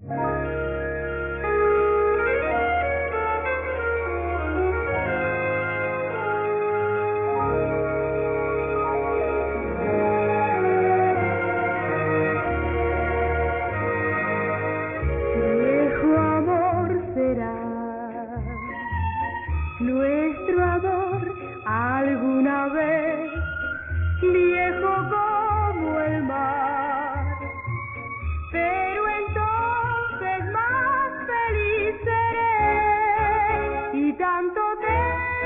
Nuestro amor alguna vez, viejo como el mar, pero entonces más feliz seré, y tanto te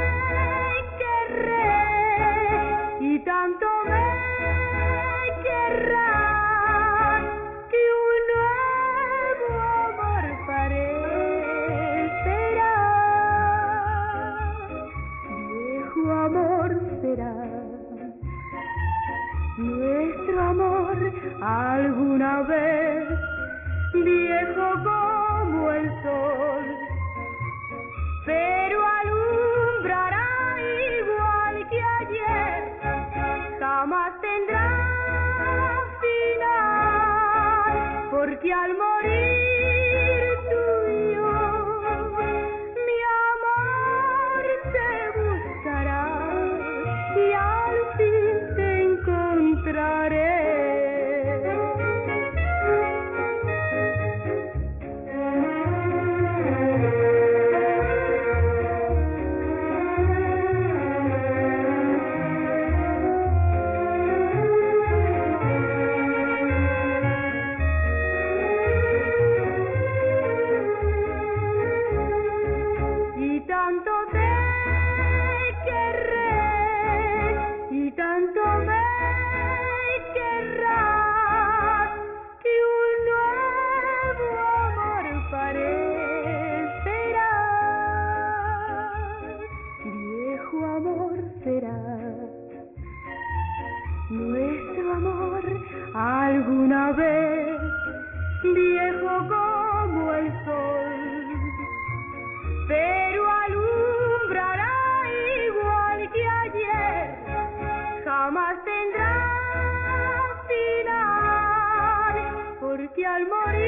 querré, y tanto me querrás, que un nuevo amor parecerá. Viejo amor será nuestro amor alguna vez, viejo como el sol, pero alumbrará igual que ayer, jamás tendrá final, porque al morir tú y yo, mi amor te buscará y al fin te encontraré. Y tanto te querré, y tanto me querrás, que un nuevo amor parecerá. Viejo amor será nuestro amor alguna vez, viejo como el sol, pero alumbrará igual que ayer, jamás tendrá final, porque al morir